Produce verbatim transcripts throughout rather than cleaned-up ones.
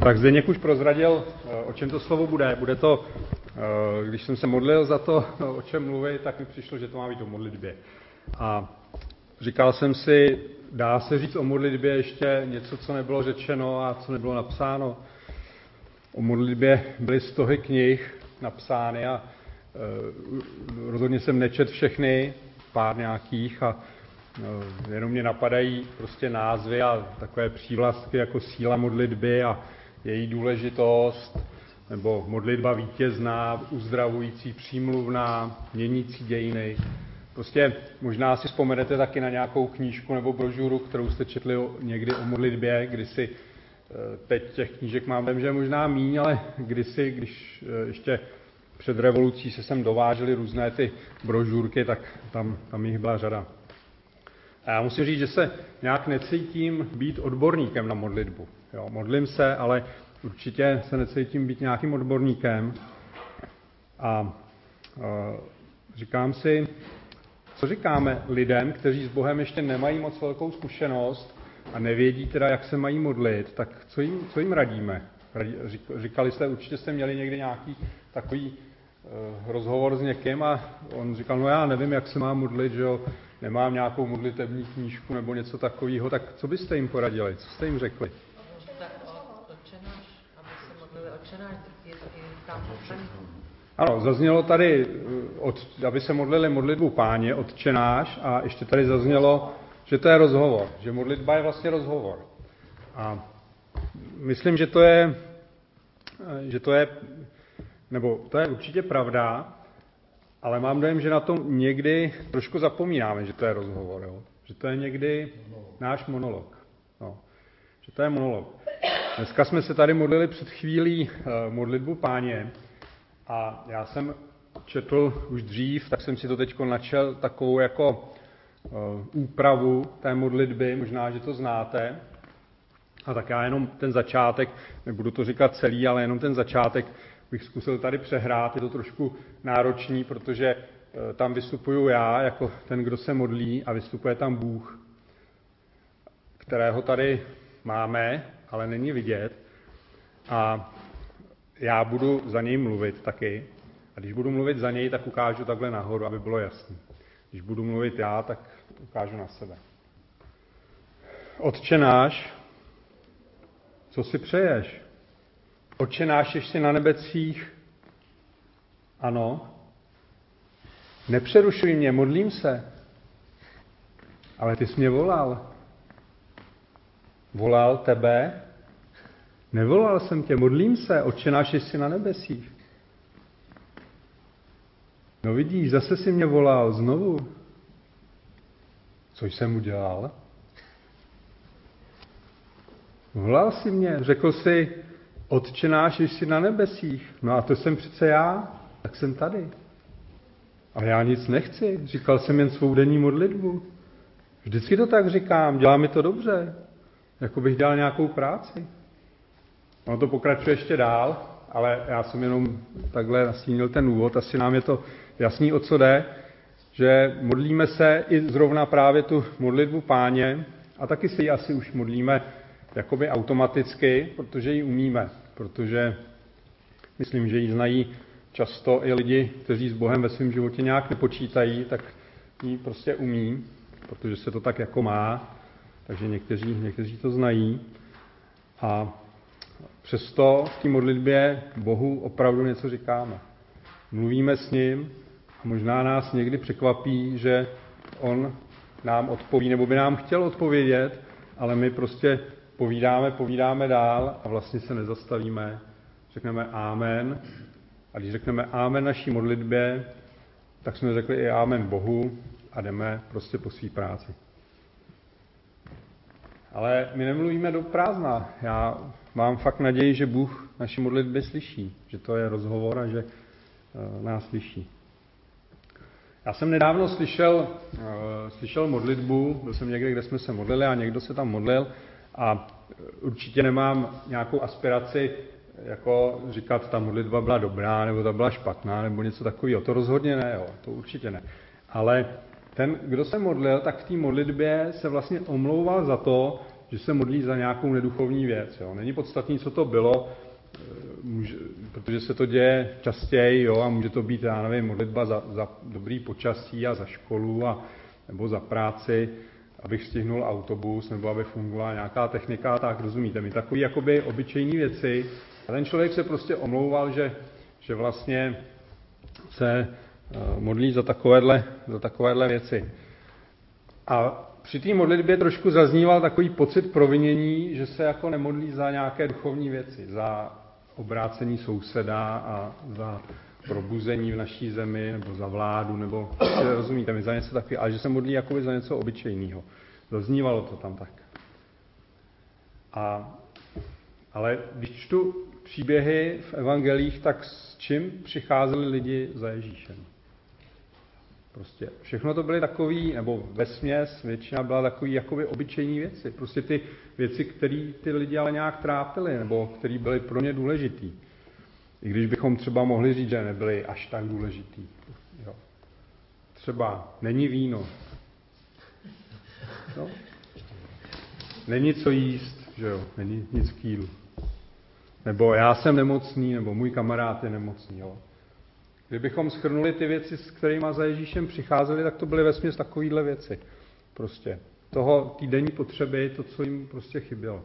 Tak Zdeněk už prozradil, o čem to slovo bude. Bude to, když jsem se modlil za to, o čem mluvit, tak mi přišlo, že to má být o modlitbě. A říkal jsem si, dá se říct o modlitbě ještě něco, co nebylo řečeno a co nebylo napsáno. O modlitbě byly stohy knih napsány a e, rozhodně jsem nečet všechny, pár nějakých a e, jenom mě napadají prostě názvy a takové přívlastky jako síla modlitby a její důležitost, nebo modlitba vítězná, uzdravující, přímluvná, měnící dějiny. Prostě možná si vzpomenete taky na nějakou knížku nebo brožuru, kterou jste četli někdy o modlitbě, kdysi teď těch knížek mám, vím, že je možná míň, ale kdysi, když ještě před revolucí se sem dovážely různé ty brožurky, tak tam, tam jich byla řada. A já musím říct, že se nějak necítím být odborníkem na modlitbu. Jo, modlím se, ale určitě se necítím být nějakým odborníkem. A, a říkám si, co říkáme lidem, kteří s Bohem ještě nemají moc velkou zkušenost a nevědí teda, jak se mají modlit, tak co jim, co jim radíme? Říkali jste, určitě jste měli někdy nějaký takový uh, rozhovor s někým a on říkal, no já nevím, jak se mám modlit, že jo, nemám nějakou modlitební knížku nebo něco takového, tak co byste jim poradili? Co jste jim řekli? Ano, zaznělo tady, od, aby se modlili modlitbu Páně, Otčenáš, a ještě tady zaznělo, že to je rozhovor, že modlitba je vlastně rozhovor. A myslím, že to je, že to je, nebo to je určitě pravda, ale mám dojem, že na tom někdy trošku zapomínáme, že to je rozhovor, jo? Že to je někdy náš monolog. No. Že to je monolog. Dneska jsme se tady modlili před chvílí modlitbu Páně a já jsem četl už dřív, tak jsem si to teď načel takovou jako úpravu té modlitby, možná, že to znáte. A tak já jenom ten začátek, nebudu to říkat celý, ale jenom ten začátek bych zkusil tady přehrát. Je to trošku náročný, protože tam vystupuju já jako ten, kdo se modlí, a vystupuje tam Bůh, kterého tady máme, ale není vidět. A já budu za něj mluvit taky. A když budu mluvit za něj, tak ukážu takhle nahoru, aby bylo jasné. Když budu mluvit já, tak ukážu na sebe. Otče náš, co si přeješ? Otče náš, ještě na nebesích? Ano. Nepřerušuj mě, modlím se. Ale ty jsi mě volal. Volal tebe? Nevolal jsem tě, modlím se, Otče náš, ještě na nebesích. No vidíš, zase si mě volal, znovu. Co jsem udělal? Volal si mě, řekl si, Otče náš, jsi na nebesích. No a to jsem přece já, tak jsem tady. Ale já nic nechci, říkal jsem jen svou denní modlitbu. Vždycky to tak říkám, dělá mi to dobře, jako bych dělal nějakou práci. Ono to pokračuje ještě dál, ale já jsem jenom takhle nastínil ten úvod, asi nám je to jasný, o co jde, že modlíme se i zrovna právě tu modlitbu Páně a taky si ji asi už modlíme jakoby automaticky, protože ji umíme, protože myslím, že ji znají často i lidi, kteří s Bohem ve svém životě nějak nepočítají, tak ji prostě umí, protože se to tak jako má, takže někteří, někteří to znají. A přesto v té modlitbě Bohu opravdu něco říkáme. Mluvíme s ním a možná nás někdy překvapí, že on nám odpoví, nebo by nám chtěl odpovědět, ale my prostě povídáme, povídáme dál a vlastně se nezastavíme. Řekneme amen. A když řekneme amen naší modlitbě, tak jsme řekli i amen Bohu a jdeme prostě po své práci. Ale my nemluvíme do prázdna. Já mám fakt naději, že Bůh naši modlitby slyší, že to je rozhovor a že uh, nás slyší. Já jsem nedávno slyšel, uh, slyšel modlitbu, byl jsem někde, kde jsme se modlili a někdo se tam modlil a určitě nemám nějakou aspiraci jako říkat, ta modlitba byla dobrá, nebo ta byla špatná, nebo něco takového. To rozhodně ne, jo, to určitě ne. Ale ten, kdo se modlil, tak v té modlitbě se vlastně omlouval za to, že se modlí za nějakou neduchovní věc. Jo. Není podstatný, co to bylo, může, protože se to děje častěji, jo, a může to být, já nevím, modlitba za, za dobrý počasí a za školu a, nebo za práci, abych stihnul autobus, nebo aby fungovala nějaká technika, tak rozumíte mi, takový jakoby obyčejný věci. A ten člověk se prostě omlouval, že, že vlastně se uh, modlí za takovéhle, za takovéhle věci. A při té modlitbě trošku zazníval takový pocit provinění, že se jako nemodlí za nějaké duchovní věci, za obrácení souseda a za probuzení v naší zemi, nebo za vládu, nebo rozumíte mi, za něco takového, ale že se modlí jakoby za něco obyčejného. Zaznívalo to tam tak. A, ale když čtu příběhy v evangelích, tak s čím přicházeli lidi za Ježíšem? Prostě všechno to byly takový, nebo vesměs, většina byla takový jakoby obyčejní věci. Prostě ty věci, které ty lidi ale nějak trápily, nebo které byly pro ně důležitý. I když bychom třeba mohli říct, že nebyly až tak důležitý. Jo. Třeba není víno. No. Není co jíst, že jo, není nic k jídlu. Nebo já jsem nemocný, nebo můj kamarád je nemocný, jo. Kdybychom shrnuli ty věci, s kterými za Ježíšem přicházeli, tak to byly vesměs takovýhle věci. Prostě toho týdenní potřeby, to, co jim prostě chybělo.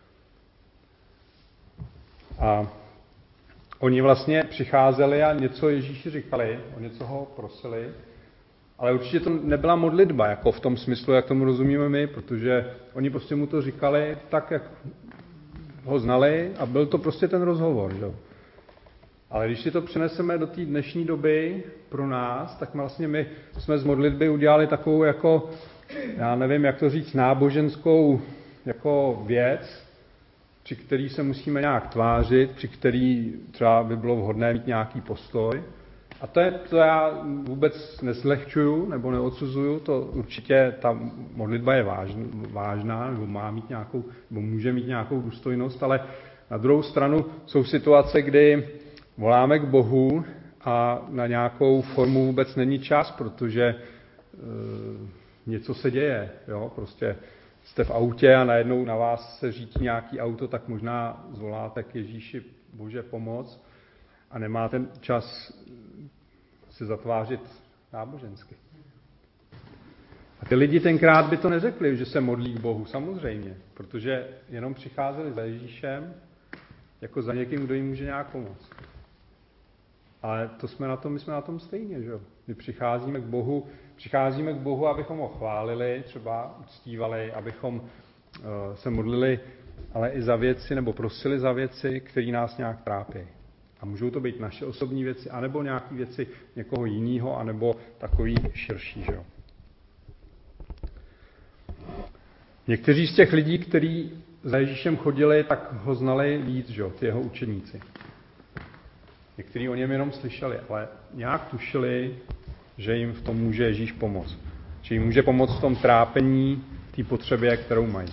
A oni vlastně přicházeli a něco Ježíši říkali, o něco ho prosili, ale určitě to nebyla modlitba, jako v tom smyslu, jak tomu rozumíme my, protože oni prostě mu to říkali tak, jak ho znali a byl to prostě ten rozhovor, že? Ale když si to přeneseme do té dnešní doby pro nás, tak vlastně my jsme z modlitby udělali takovou jako, já nevím, jak to říct, náboženskou jako věc, při který se musíme nějak tvářit, při který třeba by bylo vhodné mít nějaký postoj. A to, je, to já vůbec neslehčuju nebo neodsuzuju, to určitě ta modlitba je vážná, nebo má mít nějakou, nebo může mít nějakou důstojnost, ale na druhou stranu jsou situace, kdy voláme k Bohu a na nějakou formu vůbec není čas, protože e, něco se děje. Jo? Prostě jste v autě a najednou na vás se řítí nějaký auto, tak možná zvoláte k Ježíši Bože pomoc a nemáte čas se zatvářit nábožensky. A ty lidi tenkrát by to neřekli, že se modlí k Bohu, samozřejmě, protože jenom přicházeli za Ježíšem jako za někým, kdo jim může nějak pomoct. Ale to jsme na tom, my jsme na tom stejně, že jo? My přicházíme k Bohu, přicházíme k Bohu, abychom ho chválili, třeba uctívali, abychom uh, se modlili, ale i za věci, nebo prosili za věci, které nás nějak trápí. A můžou to být naše osobní věci, anebo nějaké věci někoho jiného, anebo takový širší, že jo? Někteří z těch lidí, kteří za Ježíšem chodili, tak ho znali víc, že jo, ty jeho učeníci. Někteří o něm jenom slyšeli, ale nějak tušili, že jim v tom může Ježíš pomoct. Že jim může pomoct v tom trápení, té potřebě, kterou mají.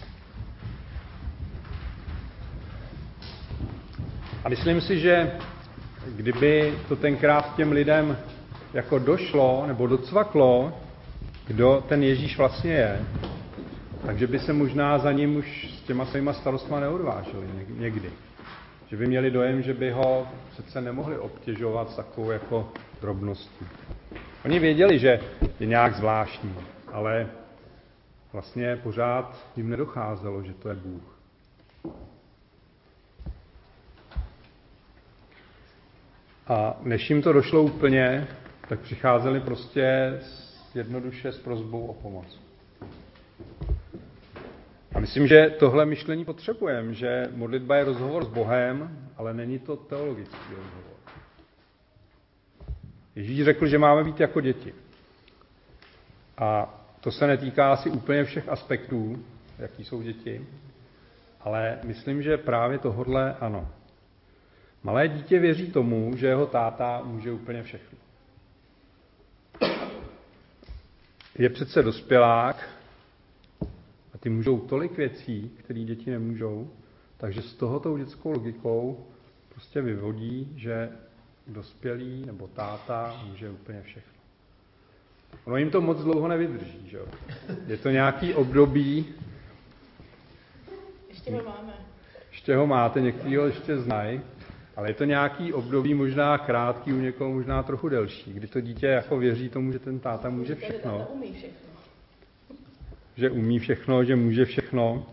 A myslím si, že kdyby to tenkrát těm lidem jako došlo, nebo docvaklo, kdo ten Ježíš vlastně je, takže by se možná za ním už s těma svýma starostma neodvážili někdy. Že by měli dojem, že by ho přece nemohli obtěžovat s takovou jako drobností. Oni věděli, že je nějak zvláštní, ale vlastně pořád jim nedocházelo, že to je Bůh. A než jim to došlo úplně, tak přicházeli prostě jednoduše s prosbou o pomoc. A myslím, že tohle myšlení potřebujeme, že modlitba je rozhovor s Bohem, ale není to teologický rozhovor. Ježíš řekl, že máme být jako děti. A to se netýká asi úplně všech aspektů, jaký jsou děti, ale myslím, že právě tohodle ano. Malé dítě věří tomu, že jeho táta může úplně všechno. Je přece dospělák a ty můžou tolik věcí, které děti nemůžou, takže s tohoto dětskou logikou prostě vyvodí, že dospělý nebo táta může úplně všechno. Ono jim to moc dlouho nevydrží, že jo? Je to nějaký období, Ještě ho máme. Ještě ho máte, některý ho ještě znají, ale je to nějaký období možná krátký, u někoho možná trochu delší, kdy to dítě jako věří tomu, že ten táta může všechno. Táta umí všechno. Že umí všechno, že může všechno,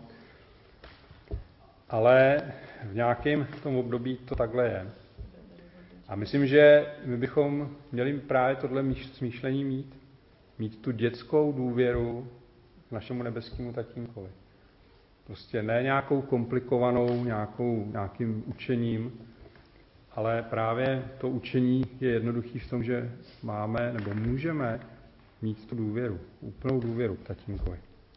ale v nějakém tom období to takhle je. A myslím, že my bychom měli právě tohle smýšlení mít, mít tu dětskou důvěru k našemu nebeskému tatínkovi. Prostě ne nějakou komplikovanou, nějakou, nějakým učením, ale právě to učení je jednoduché v tom, že máme nebo můžeme mít tu důvěru, úplnou důvěru k tatínkovi.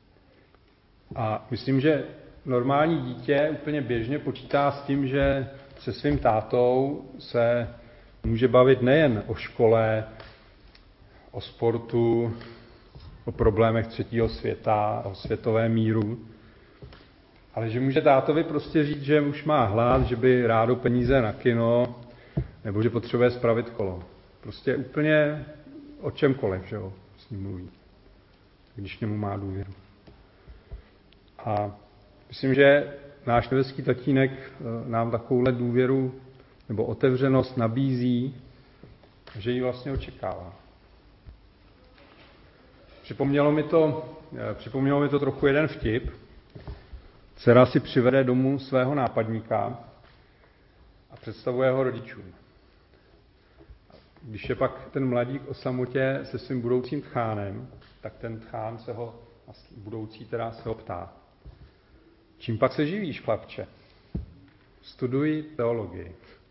A myslím, že normální dítě úplně běžně počítá s tím, že se svým tátou se může bavit nejen o škole, o sportu, o problémech třetího světa, o světovém míru, ale že může tátovi prostě říct, že už má hlad, že by rádo peníze na kino, nebo že potřebuje spravit kolo. Prostě úplně o čemkoliv, že jo, s ním mluví, když němu má důvěru. A myslím, že náš nebeský tatínek nám takovouhle důvěru nebo otevřenost nabízí, že ji vlastně očekává. Připomnělo mi to, připomnělo mi to trochu jeden vtip. Dcera si přivede domů svého nápadníka a představuje ho rodičům. Když je pak ten mladík o samotě se svým budoucím tchánem, tak ten tchán se ho, budoucí teda se ho ptá. Čím pak se živíš, chlapče? Studuji teologii.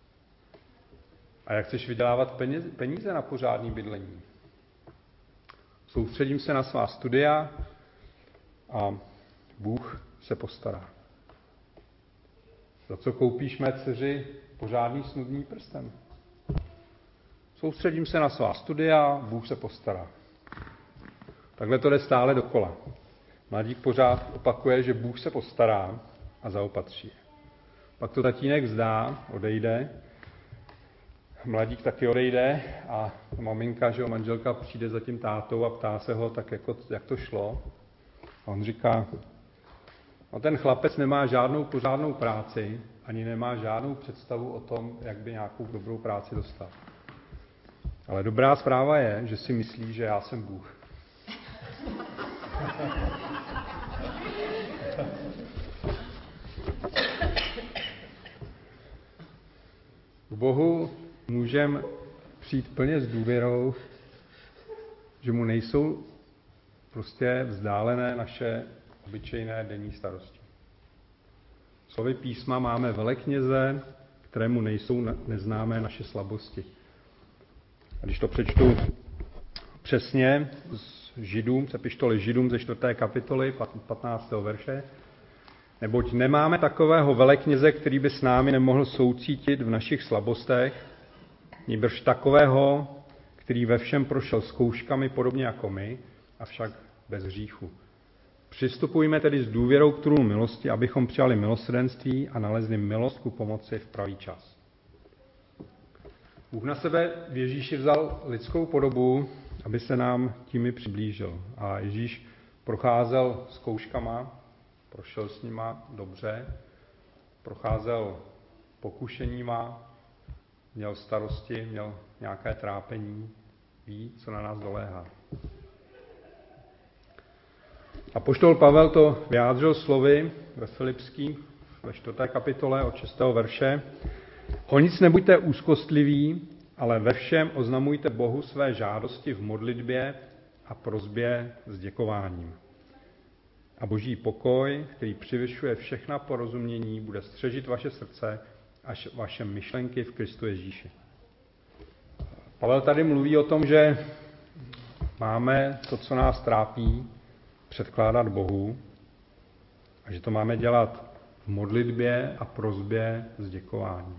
A jak chceš vydělávat peníze na pořádný bydlení? Soustředím se na svá studia a Bůh se postará. Za co koupíš mé dceři pořádný snubní prsten? Soustředím se na svá studia, Bůh se postará. Takhle to jde stále dokola. Mladík pořád opakuje, že Bůh se postará a zaopatří. Pak to tatínek vzdá, odejde. Mladík taky odejde a maminka, že jo, manželka přijde za tím tátou a ptá se ho, tak jako, jak to šlo. A on říká, no ten chlapec nemá žádnou pořádnou práci, ani nemá žádnou představu o tom, jak by nějakou dobrou práci dostal. Ale dobrá zpráva je, že si myslí, že já jsem Bůh. K Bohu můžeme přijít plně s důvěrou, že mu nejsou prostě vzdálené naše obyčejné denní starosti. Slovy písma máme velekněze, kterému nejsou neznámé naše slabosti. A když to přečtu přesně z Židům, z epištoly Židům ze čtvrté kapitoly, patnáctého verše, neboť nemáme takového velekněze, který by s námi nemohl soucítit v našich slabostech, nýbrž takového, který ve všem prošel zkouškami podobně jako my, avšak bez hříchu. Přistupujme tedy s důvěrou k trůnu milosti, abychom přijali milosrdenství a nalezli milost ku pomoci v pravý čas. Bůh na sebe v Ježíši vzal lidskou podobu, aby se nám tím přiblížil. A Ježíš procházel zkouškama, prošel s nima dobře, procházel pokušeníma, měl starosti, měl nějaké trápení, ví, co na nás doléhá. Apoštol Pavel to vyjádřil slovy ve Filipských, ve čtvrté kapitole od šestého verše. O nic nebuďte úzkostliví, ale ve všem oznamujte Bohu své žádosti v modlitbě a prosbě s děkováním. A boží pokoj, který převyšuje všechna porozumění, bude střežit vaše srdce a vaše myšlenky v Kristu Ježíši. Pavel tady mluví o tom, že máme to, co nás trápí, předkládat Bohu a že to máme dělat v modlitbě a prosbě s děkováním.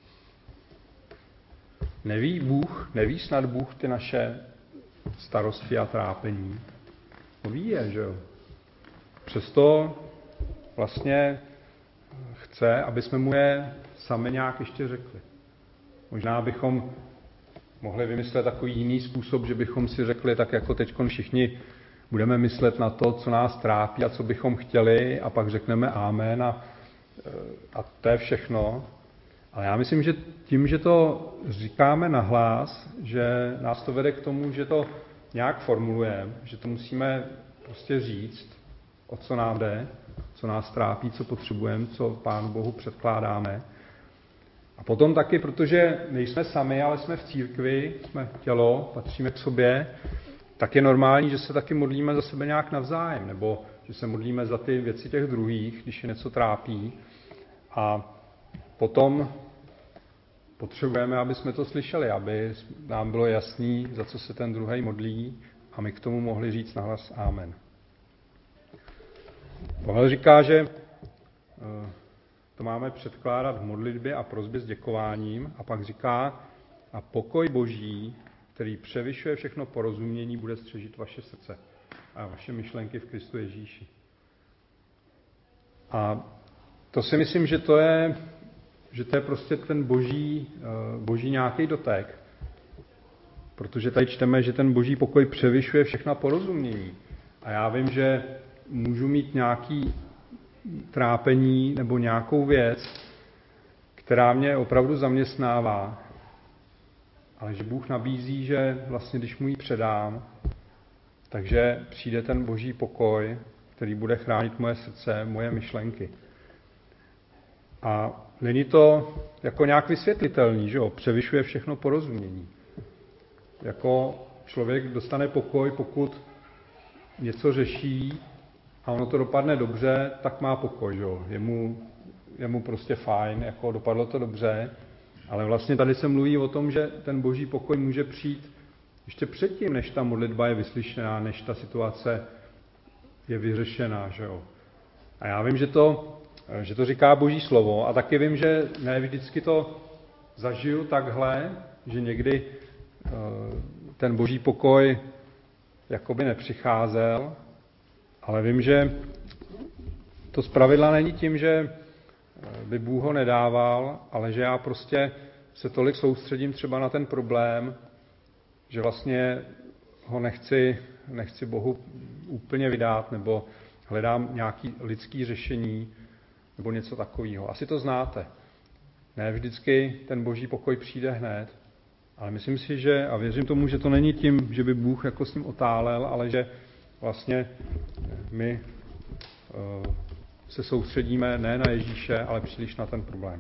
Neví Bůh, neví snad Bůh ty naše starosti a trápení? No ví je, že jo? Přesto vlastně chce, aby jsme mu je sami nějak ještě řekli. Možná bychom mohli vymyslet takový jiný způsob, že bychom si řekli, tak jako teď všichni budeme myslet na to, co nás trápí a co bychom chtěli a pak řekneme amen a a to je všechno. Ale já myslím, že tím, že to říkáme nahlas, že nás to vede k tomu, že to nějak formulujeme, že to musíme prostě říct, o co nám jde, co nás trápí, co potřebujeme, co Pánu Bohu předkládáme. A potom taky, protože nejsme sami, ale jsme v církvi, jsme tělo, patříme k sobě, tak je normální, že se taky modlíme za sebe nějak navzájem, nebo že se modlíme za ty věci těch druhých, když je něco trápí. A potom potřebujeme, aby jsme to slyšeli, aby nám bylo jasný, za co se ten druhý modlí, a my k tomu mohli říct nahlas amen. Pavel říká, že to máme předkládat v modlitbě a prosbě s děkováním, a pak říká, a pokoj Boží, který převyšuje všechno porozumění, bude střežit vaše srdce a vaše myšlenky v Kristu Ježíši. A to si myslím, že to je, že to je prostě ten boží, boží nějaký dotek. Protože tady čteme, že ten boží pokoj převyšuje všechna porozumění. A já vím, že můžu mít nějaký trápení nebo nějakou věc, která mě opravdu zaměstnává, ale že Bůh nabízí, že vlastně když mu ji předám, takže přijde ten boží pokoj, který bude chránit moje srdce, moje myšlenky. A není to jako nějak vysvětlitelný, že jo? Převyšuje všechno porozumění. Jako člověk dostane pokoj, pokud něco řeší a ono to dopadne dobře, tak má pokoj, že jo? Je mu, je mu prostě fajn, jako dopadlo to dobře, ale vlastně tady se mluví o tom, že ten boží pokoj může přijít ještě předtím, než ta modlitba je vyslyšená, než ta situace je vyřešená, že jo? A já vím, že to, že to říká boží slovo, a taky vím, že ne vždycky to zažiju takhle, že někdy ten boží pokoj jakoby nepřicházel, ale vím, že to zpravidla není tím, že by Bůh ho nedával, ale že já prostě se tolik soustředím třeba na ten problém, že vlastně ho nechci, nechci Bohu úplně vydat, nebo hledám nějaký lidský řešení, nebo něco takového. Asi to znáte. Ne vždycky ten boží pokoj přijde hned, ale myslím si, že, a věřím tomu, že to není tím, že by Bůh jako s ním otálel, ale že vlastně my uh, se soustředíme ne na Ježíše, ale příliš na ten problém.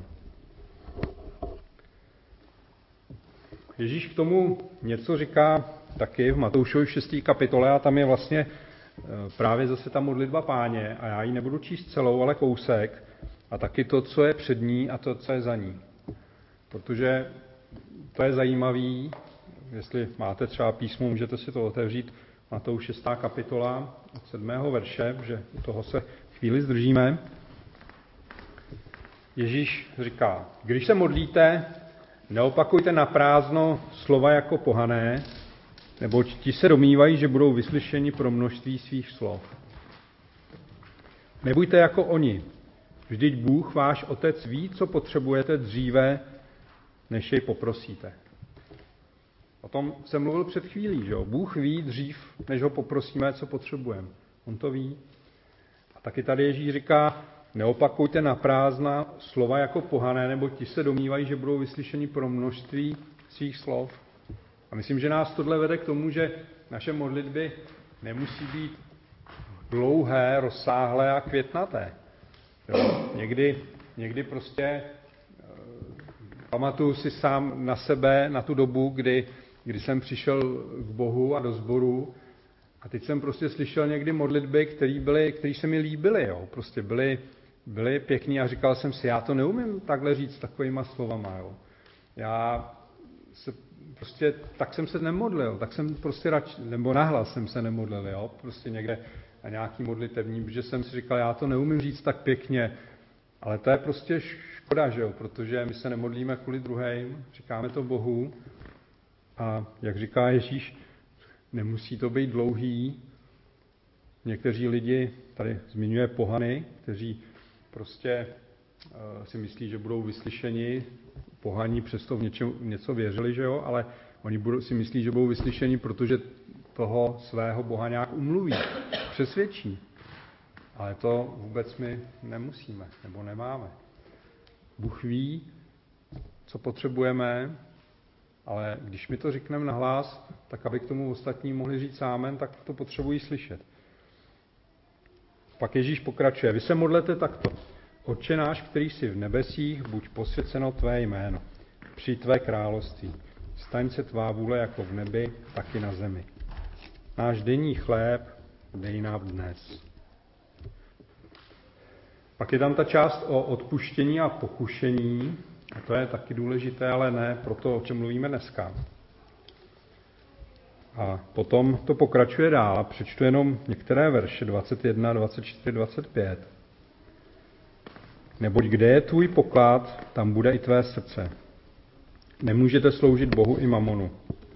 Ježíš k tomu něco říká taky v Matoušovi šesté kapitole, a tam je vlastně právě zase ta modlitba Páně, a já ji nebudu číst celou, ale kousek, a taky to, co je před ní, a to, co je za ní. Protože to je zajímavý, jestli máte třeba písmo, můžete si to otevřít, Matouš šestá kapitola od sedmého verše, že u toho se chvíli zdržíme. Ježíš říká, když se modlíte, neopakujte naprázdno slova jako pohané, neboť ti se domnívají, že budou vyslyšeni pro množství svých slov. Nebuďte jako oni. Vždyť Bůh, váš Otec, ví, co potřebujete dříve, než jej poprosíte. O tom jsem mluvil před chvílí, že jo? Bůh ví dřív, než ho poprosíme, co potřebujeme. On to ví. A taky tady Ježíš říká, neopakujte naprázdna slova jako pohané, nebo ti se domnívají, že budou vyslyšeni pro množství svých slov. A myslím, že nás tohle vede k tomu, že naše modlitby nemusí být dlouhé, rozsáhlé a květnaté. Jo? Někdy, někdy prostě pamatuju si sám na sebe, na tu dobu, kdy, kdy jsem přišel k Bohu a do sboru, a teď jsem prostě slyšel někdy modlitby, které byly, které se mi líbily, jo? Prostě byly, byly pěkný, a říkal jsem si, já to neumím takhle říct takovýma slovama. Jo? Já se prostě, tak jsem se nemodlil, tak jsem prostě radši, nebo nahlas jsem se nemodlil, jo? Prostě někde na nějaký modlitevní, protože jsem si říkal, já to neumím říct tak pěkně, ale to je prostě škoda, že jo? Protože my se nemodlíme kvůli druhým, říkáme to Bohu, a jak říká Ježíš, nemusí to být dlouhý. Někteří lidi, tady zmiňuje pohany, kteří prostě uh, si myslí, že budou vyslyšeni, pohaní přesto v něčem, něco věřili, že jo, ale oni budou, si myslí, že budou vyslyšeni, protože toho svého Boha nějak umluví, přesvědčí. Ale to vůbec my nemusíme, nebo nemáme. Bůh ví, co potřebujeme, ale když mi to řekneme nahlas, tak aby k tomu ostatní mohli říct amen, tak to potřebují slyšet. Pak Ježíš pokračuje. Vy se modlete takto. Otče náš, který jsi v nebesích, buď posvěceno tvé jméno. Přijď tvé království. Staň se tvá vůle jako v nebi, tak i na zemi. Náš denní chléb dej nám dnes. Pak je tam ta část o odpuštění a pokušení. A to je taky důležité, ale ne pro to, o čem mluvíme dneska. A potom to pokračuje dál. Přečtu jenom některé verše, dvacet jedna, dvacet čtyři, dvacet pět. Neboť kde je tvůj poklad, tam bude i tvé srdce. Nemůžete sloužit Bohu i mamonu.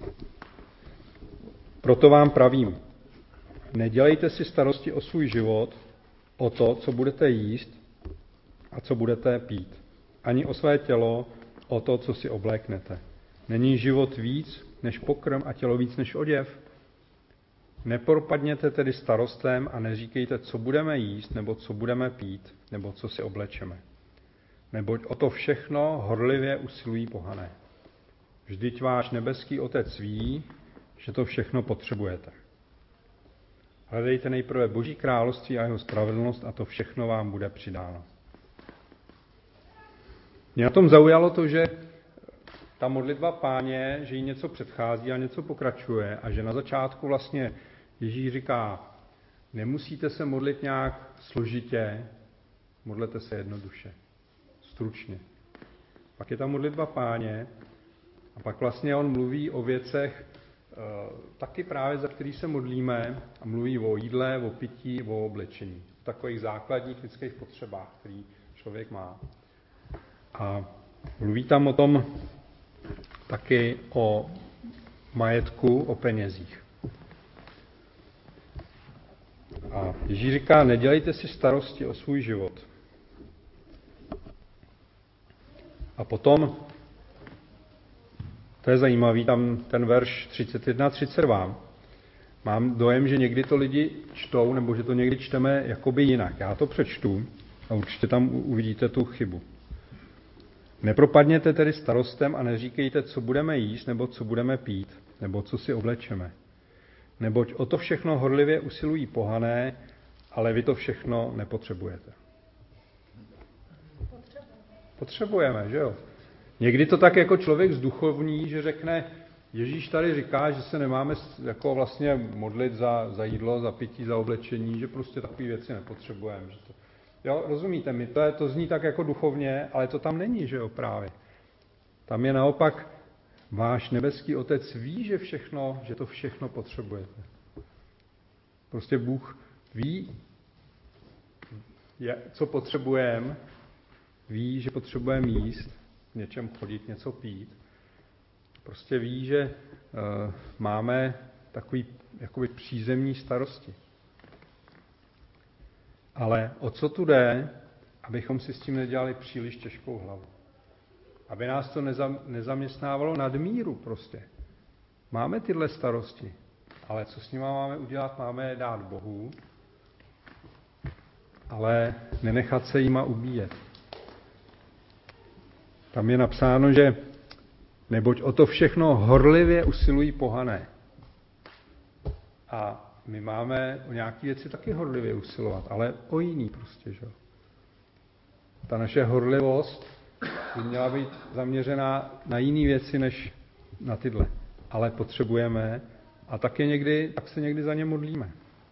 Proto vám pravím, nedělejte si starosti o svůj život, o to, co budete jíst a co budete pít. Ani o své tělo, o to, co si obléknete. Není život víc než pokrm a tělo víc než oděv? Nepropadněte tedy starostem a neříkejte, co budeme jíst, nebo co budeme pít, nebo co si oblečeme. Neboť o to všechno horlivě usilují pohané. Vždyť váš nebeský Otec ví, že to všechno potřebujete. Hledejte nejprve Boží království a jeho spravedlnost a to všechno vám bude přidáno. Mě na tom zaujalo to, že ta modlitba Páně, že jí něco předchází a něco pokračuje a že na začátku vlastně Ježíš říká, nemusíte se modlit nějak složitě, modlete se jednoduše, stručně. Pak je ta modlitba Páně a pak vlastně on mluví o věcech, taky právě za který se modlíme a mluví o jídle, o pití, o oblečení. O takových základních lidských potřebách, který člověk má. A mluví tam o tom taky o majetku, o penězích. A Ježíš říká, nedělejte si starosti o svůj život. A potom, to je zajímavý, tam ten verš třicet jedna třicet dva. Mám dojem, že někdy to lidi čtou, nebo že to někdy čteme jakoby jinak. Já to přečtu a určitě tam uvidíte tu chybu. Nepropadněte tedy starostem a neříkejte, co budeme jíst, nebo co budeme pít, nebo co si oblečeme. Neboť o to všechno horlivě usilují pohané, ale vy to všechno nepotřebujete. Potřebujeme, že jo? Někdy to tak jako člověk zduchovní, že řekne, Ježíš tady říká, že se nemáme jako vlastně modlit za, za jídlo, za pití, za oblečení, že prostě takové věci nepotřebujeme. Že to... Jo, rozumíte mi, to, je, to zní tak jako duchovně, ale to tam není, že jo, právě. Tam je naopak, váš nebeský Otec ví, že všechno, že to všechno potřebujete. Prostě Bůh ví, co potřebujeme, ví, že potřebujeme jíst, něčem chodit, něco pít. Prostě ví, že uh, máme takový jakoby přízemní starosti. Ale o co tu jde, abychom si s tím nedělali příliš těžkou hlavu. Aby nás to neza, nezaměstnávalo nadmíru prostě. Máme tyhle starosti, ale co s nimi máme udělat? Máme je dát Bohu, ale nenechat se jima ubíjet. Tam je napsáno, že neboť o to všechno horlivě usilují pohané. A my máme o nějaké věci taky horlivě usilovat, ale o jiný prostě, že? Ta naše horlivost by měla být zaměřená na jiné věci, než na tyhle. Ale potřebujeme a tak, je někdy, tak se někdy za ně modlíme.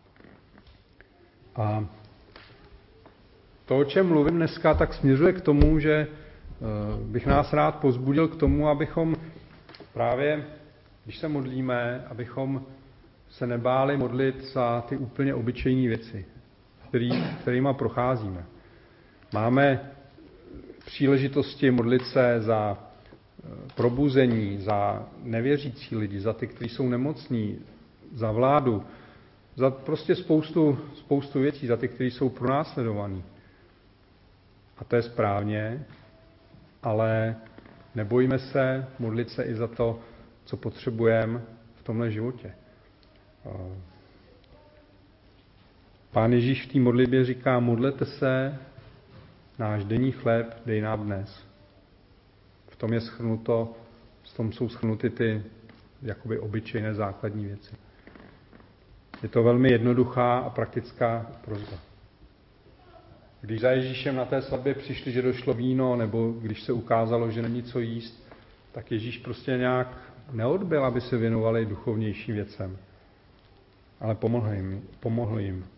A to, o čem mluvím dneska, tak směřuje k tomu, že bych nás rád povzbudil k tomu, abychom právě, když se modlíme, abychom se nebáli modlit za ty úplně obyčejné věci, který, kterýma procházíme. Máme příležitosti modlit se za probuzení, za nevěřící lidi, za ty, kteří jsou nemocní, za vládu, za prostě spoustu, spoustu věcí, za ty, kteří jsou pronásledovaní. A to je správně, ale nebojíme se modlit se i za to, co potřebujeme v tomhle životě. Pán Ježíš v té modlitbě říká, modlete se, náš denní chléb dej nám dnes. V tom je shrnuto, v tom jsou shrnuty ty jakoby obyčejné základní věci. Je to velmi jednoduchá a praktická prosba. Když za Ježíšem na té svatbě přišli, že došlo víno, nebo když se ukázalo, že není co jíst, tak Ježíš prostě nějak neodbyl, aby se věnovali duchovnějším věcem. Ale pomohl jim. Pomohl jim.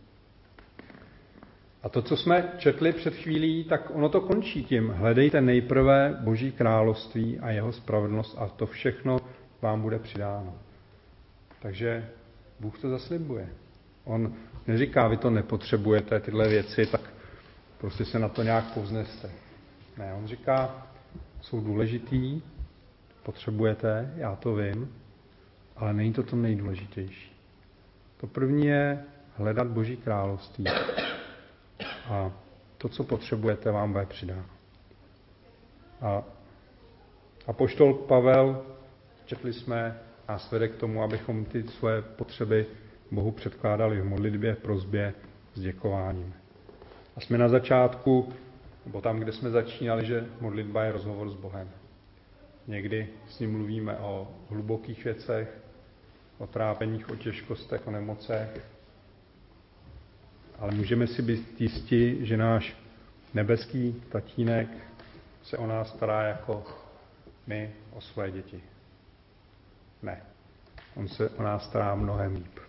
A to, co jsme četli před chvílí, tak ono to končí tím. Hledejte nejprve Boží království a jeho spravedlnost a to všechno vám bude přidáno. Takže Bůh to zaslibuje. On neříká, vy to nepotřebujete, tyhle věci, tak prostě se na to nějak povzneste. Ne, on říká, jsou důležitý, potřebujete, já to vím, ale není to to nejdůležitější. To první je hledat Boží království. A to, co potřebujete, vám bude přidáno. A apoštol Pavel, četli jsme, nás vede k tomu, abychom ty své potřeby Bohu předkládali v modlitbě, prosbě, s děkováním. A jsme na začátku, nebo tam, kde jsme začínali, že modlitba je rozhovor s Bohem. Někdy s ním mluvíme o hlubokých věcech, o trápeních, o těžkostech, o nemocech, ale můžeme si být jistí, že náš nebeský tatínek se o nás stará jako my o své děti. Ne, on se o nás stará mnohem líp.